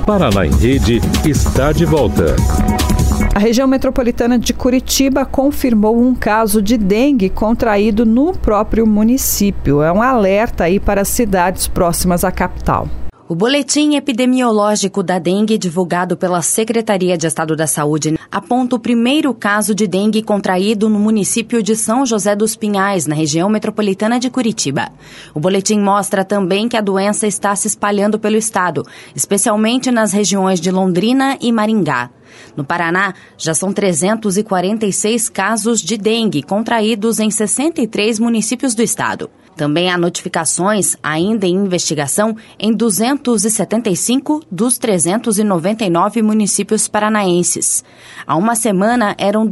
Paraná em Rede está de volta. A região metropolitana de Curitiba confirmou um caso de dengue contraído no próprio município. É um alerta aí para as cidades próximas à capital. O boletim epidemiológico da dengue divulgado pela Secretaria de Estado da Saúde aponta o primeiro caso de dengue contraído no município de São José dos Pinhais, na região metropolitana de Curitiba. O boletim mostra também que a doença está se espalhando pelo estado, especialmente nas regiões de Londrina e Maringá. No Paraná, já são 346 casos de dengue contraídos em 63 municípios do estado. Também há notificações, ainda em investigação, em 275 dos 399 municípios paranaenses. Há uma semana, eram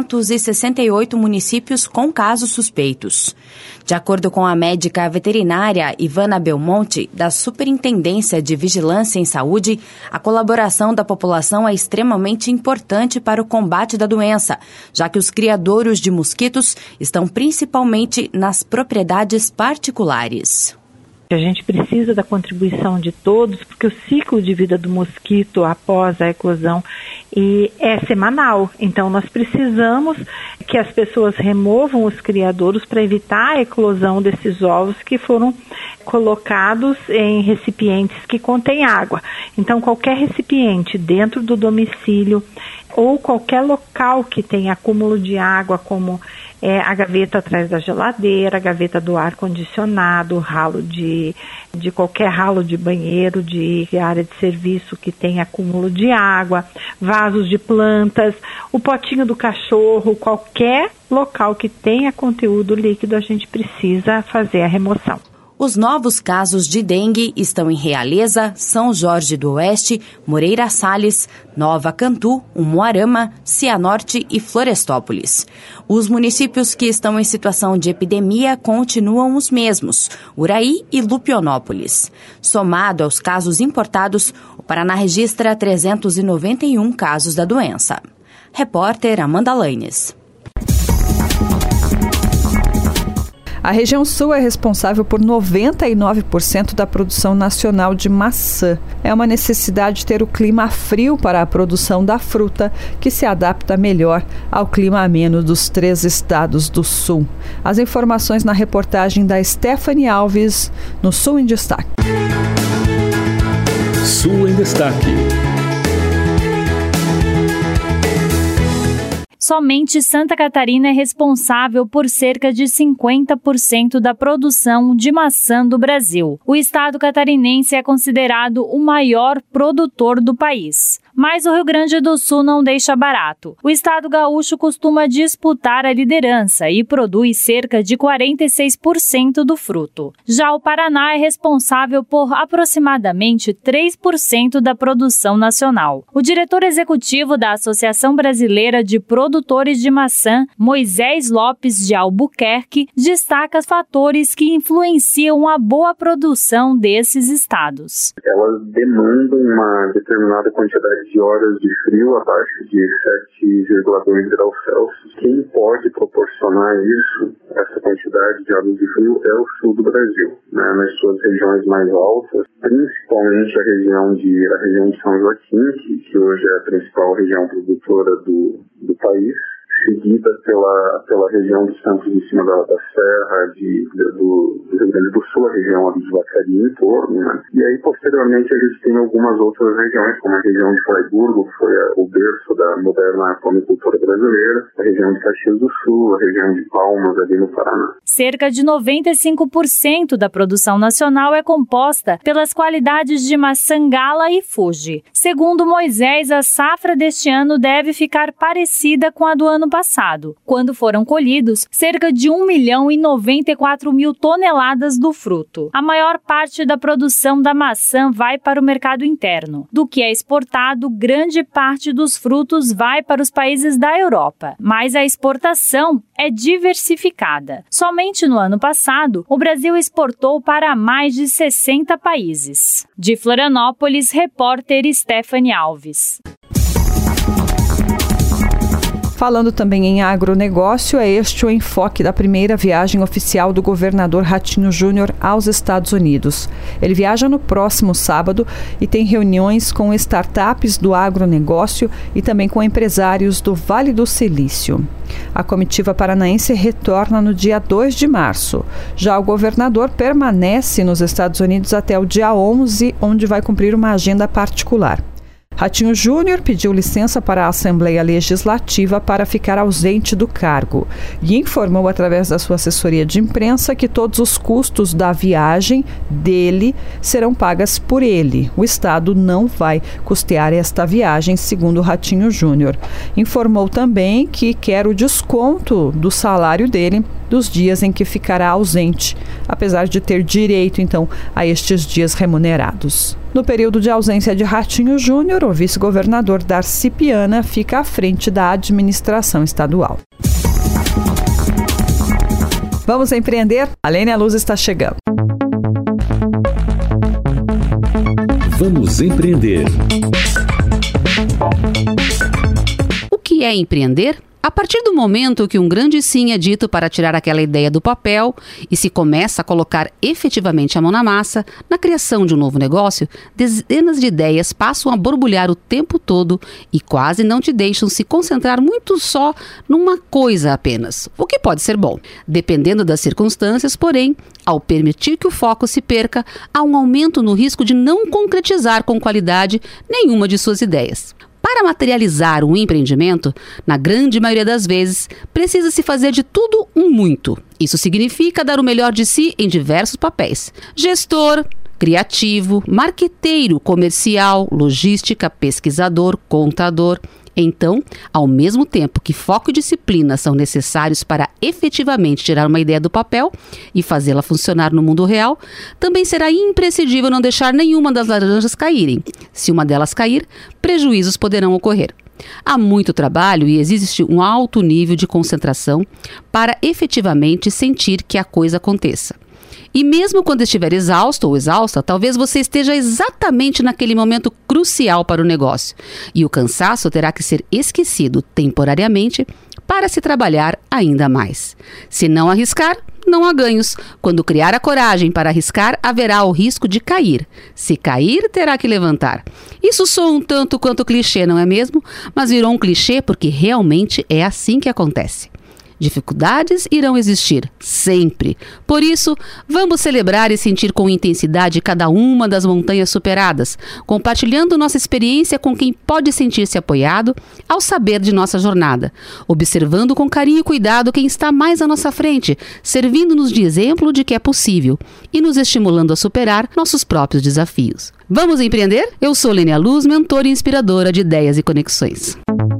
268 municípios com casos suspeitos. De acordo com a médica veterinária Ivana Belmonte, da Superintendência de Vigilância em Saúde, a colaboração da população é extremamente importante para o combate da doença, já que os criadouros de mosquitos estão principalmente nas propriedades particulares. A gente precisa da contribuição de todos, porque o ciclo de vida do mosquito após a eclosão é semanal. Então, nós precisamos que as pessoas removam os criadouros para evitar a eclosão desses ovos que foram colocados em recipientes que contêm água. Então, qualquer recipiente dentro do domicílio ou qualquer local que tenha acúmulo de água, como a gaveta atrás da geladeira, a gaveta do ar-condicionado, ralo de qualquer ralo de banheiro, de área de serviço que tem acúmulo de água, vasos de plantas, o potinho do cachorro, qualquer local que tenha conteúdo líquido, a gente precisa fazer a remoção. Os novos casos de dengue estão em Realeza, São Jorge do Oeste, Moreira Salles, Nova Cantu, Umuarama, Cianorte e Florestópolis. Os municípios que estão em situação de epidemia continuam os mesmos, Uraí e Lupionópolis. Somado aos casos importados, o Paraná registra 391 casos da doença. Repórter Amanda Laines. A região sul é responsável por 99% da produção nacional de maçã. É uma necessidade ter o clima frio para a produção da fruta, que se adapta melhor ao clima ameno dos 3 estados do sul. As informações na reportagem da Stephanie Alves, no Sul em Destaque. Sul em Destaque. Somente Santa Catarina é responsável por cerca de 50% da produção de maçã do Brasil. O estado catarinense é considerado o maior produtor do país. Mas o Rio Grande do Sul não deixa barato. O estado gaúcho costuma disputar a liderança e produz cerca de 46% do fruto. Já o Paraná é responsável por aproximadamente 3% da produção nacional. O diretor executivo da Associação Brasileira de Produtores de Maçã, Moisés Lopes de Albuquerque, destaca fatores que influenciam a boa produção desses estados. Elas demandam uma determinada quantidade de horas de frio abaixo de 7,2 graus Celsius. Quem pode proporcionar isso, essa quantidade de horas de frio, é o sul do Brasil, nas suas regiões mais altas, principalmente a região de São Joaquim, que hoje é a principal região produtora do país, seguida pela região dos campos de cima da serra, do Rio Grande do Sul, a região ali de Vacaria em torno, E aí, posteriormente, a gente tem algumas outras regiões, como a região de Fraiburgo, que foi o berço da moderna pomicultura brasileira, a região de Caxias do Sul, a região de Palmas, ali no Paraná. Cerca de 95% da produção nacional é composta pelas qualidades de maçã Gala e Fuji. Segundo Moisés, a safra deste ano deve ficar parecida com a do ano passado, quando foram colhidos cerca de 1.094.000 toneladas do fruto. A maior parte da produção da maçã vai para o mercado interno. Do que é exportado, grande parte dos frutos vai para os países da Europa, mas a exportação é diversificada. Somente no ano passado, o Brasil exportou para mais de 60 países. De Florianópolis, repórter Stephanie Alves. Falando também em agronegócio, é este o enfoque da primeira viagem oficial do governador Ratinho Júnior aos Estados Unidos. Ele viaja no próximo sábado e tem reuniões com startups do agronegócio e também com empresários do Vale do Silício. A comitiva paranaense retorna no dia 2 de março. Já o governador permanece nos Estados Unidos até o dia 11, onde vai cumprir uma agenda particular. Ratinho Júnior pediu licença para a Assembleia Legislativa para ficar ausente do cargo e informou através da sua assessoria de imprensa que todos os custos da viagem dele serão pagas por ele. O Estado não vai custear esta viagem, segundo Ratinho Júnior. Informou também que quer o desconto do salário dele dos dias em que ficará ausente, apesar de ter direito, então, a estes dias remunerados. No período de ausência de Ratinho Júnior, o vice-governador Darcy Piana fica à frente da administração estadual. Vamos empreender? A Lênia Luz está chegando. Vamos empreender. O que é empreender? A partir do momento que um grande sim é dito para tirar aquela ideia do papel e se começa a colocar efetivamente a mão na massa, na criação de um novo negócio, dezenas de ideias passam a borbulhar o tempo todo e quase não te deixam se concentrar muito só numa coisa apenas, o que pode ser bom. Dependendo das circunstâncias, porém, ao permitir que o foco se perca, há um aumento no risco de não concretizar com qualidade nenhuma de suas ideias. Para materializar um empreendimento, na grande maioria das vezes, precisa-se fazer de tudo um muito. Isso significa dar o melhor de si em diversos papéis: gestor, criativo, marqueteiro, comercial, logística, pesquisador, contador. Então, ao mesmo tempo que foco e disciplina são necessários para efetivamente tirar uma ideia do papel e fazê-la funcionar no mundo real, também será imprescindível não deixar nenhuma das laranjas caírem. Se uma delas cair, prejuízos poderão ocorrer. Há muito trabalho e existe um alto nível de concentração para efetivamente sentir que a coisa aconteça. E mesmo quando estiver exausto ou exausta, talvez você esteja exatamente naquele momento crucial para o negócio. E o cansaço terá que ser esquecido temporariamente para se trabalhar ainda mais. Se não arriscar, não há ganhos. Quando criar a coragem para arriscar, haverá o risco de cair. Se cair, terá que levantar. Isso soa um tanto quanto clichê, não é mesmo? Mas virou um clichê porque realmente é assim que acontece. Dificuldades irão existir, sempre. Por isso, vamos celebrar e sentir com intensidade cada uma das montanhas superadas, compartilhando nossa experiência com quem pode sentir-se apoiado ao saber de nossa jornada, observando com carinho e cuidado quem está mais à nossa frente, servindo-nos de exemplo de que é possível e nos estimulando a superar nossos próprios desafios. Vamos empreender? Eu sou Lênia Luz, mentora e inspiradora de ideias e conexões.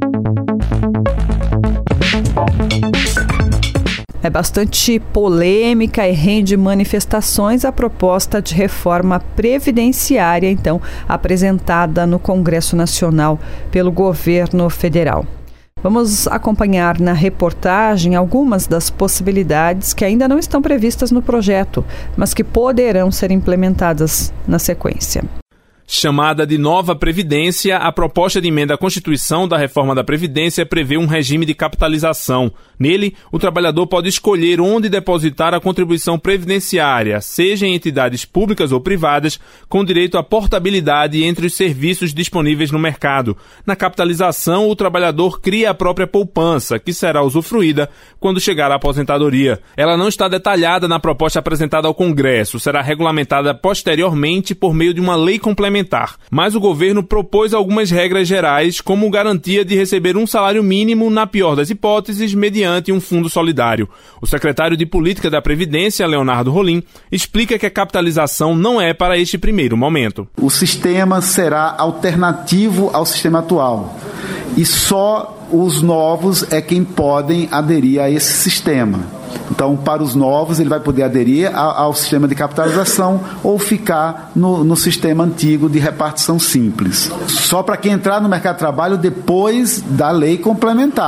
É bastante polêmica e rende manifestações a proposta de reforma previdenciária, então, apresentada no Congresso Nacional pelo governo federal. Vamos acompanhar na reportagem algumas das possibilidades que ainda não estão previstas no projeto, mas que poderão ser implementadas na sequência. Chamada de nova Previdência, a proposta de emenda à Constituição da reforma da Previdência prevê um regime de capitalização. Nele, o trabalhador pode escolher onde depositar a contribuição previdenciária, seja em entidades públicas ou privadas, com direito à portabilidade entre os serviços disponíveis no mercado. Na capitalização, o trabalhador cria a própria poupança, que será usufruída quando chegar à aposentadoria. Ela não está detalhada na proposta apresentada ao Congresso, será regulamentada posteriormente por meio de uma lei complementar. Mas o governo propôs algumas regras gerais, como garantia de receber um salário mínimo, na pior das hipóteses, mediante um fundo solidário. O secretário de Política da Previdência, Leonardo Rolim, explica que a capitalização não é para este primeiro momento. O sistema será alternativo ao sistema atual e só os novos é quem podem aderir a esse sistema. Então, para os novos, ele vai poder aderir ao sistema de capitalização ou ficar no sistema antigo de repartição simples. Só para quem entrar no mercado de trabalho depois da lei complementar.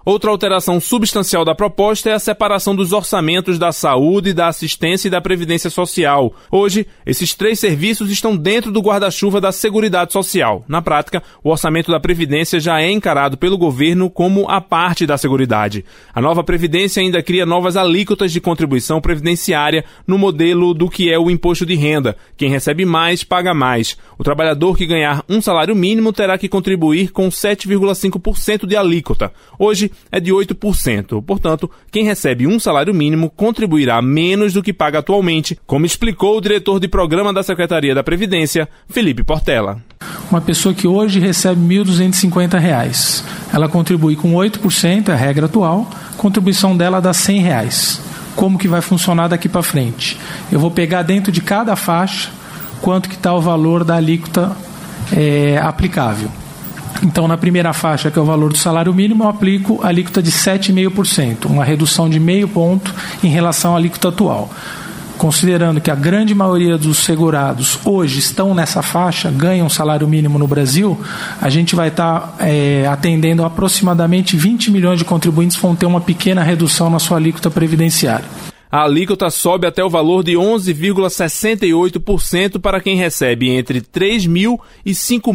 Outra alteração substancial da proposta é a separação dos orçamentos da saúde, da assistência e da previdência social. Hoje, esses 3 serviços estão dentro do guarda-chuva da Seguridade Social. Na prática, o orçamento da Previdência já é encarado pelo governo como a parte da Seguridade. A nova Previdência ainda cria novas alíquotas de contribuição previdenciária no modelo do que é o imposto de renda. Quem recebe mais, paga mais. O trabalhador que ganhar um salário mínimo terá que contribuir com 7,5% de alíquota. Hoje, é de 8%. Portanto, quem recebe um salário mínimo contribuirá menos do que paga atualmente, como explicou o diretor de programa da Secretaria da Previdência, Felipe Portela. Uma pessoa que hoje recebe R$ 1.250, ela contribui com 8%, é a regra atual, a contribuição dela dá R$ 100. Como que vai funcionar daqui para frente? Eu vou pegar dentro de cada faixa quanto que está o valor da alíquota aplicável. Então, na primeira faixa, que é o valor do salário mínimo, eu aplico a alíquota de 7,5%, uma redução de meio ponto em relação à alíquota atual. Considerando que a grande maioria dos segurados hoje estão nessa faixa, ganham salário mínimo no Brasil, a gente vai estar atendendo aproximadamente 20 milhões de contribuintes que vão ter uma pequena redução na sua alíquota previdenciária. A alíquota sobe até o valor de 11,68% para quem recebe entre R$ 3.000 e R$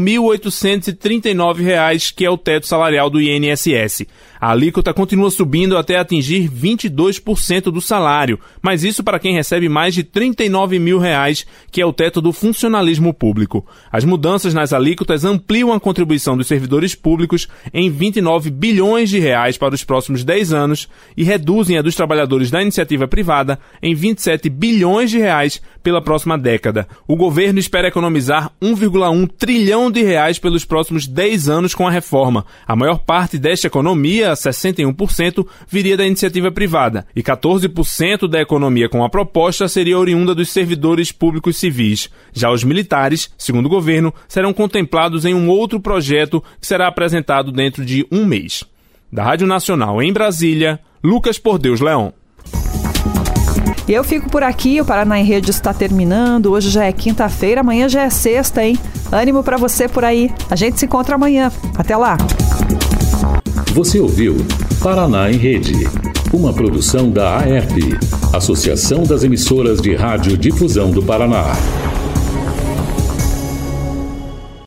5.839, que é o teto salarial do INSS. A alíquota continua subindo até atingir 22% do salário, mas isso para quem recebe mais de R$ 39.000, que é o teto do funcionalismo público. As mudanças nas alíquotas ampliam a contribuição dos servidores públicos em R$ 29 bilhões para os próximos 10 anos e reduzem a dos trabalhadores da iniciativa privada em R$ 27 bilhões pela próxima década. O governo espera economizar R$ 1,1 trilhão pelos próximos 10 anos com a reforma. A maior parte desta economia, 61%, viria da iniciativa privada e 14% da economia com a proposta seria oriunda dos servidores públicos civis. Já os militares, segundo o governo, serão contemplados em um outro projeto que será apresentado dentro de um mês. Da Rádio Nacional em Brasília, Lucas Por Deus Leão. E eu fico por aqui, o Paraná em Rede está terminando, hoje já é quinta-feira, amanhã já é sexta, hein? Ânimo pra você por aí. A gente se encontra amanhã. Até lá. Você ouviu Paraná em Rede, uma produção da AERP, Associação das Emissoras de Rádio Difusão do Paraná.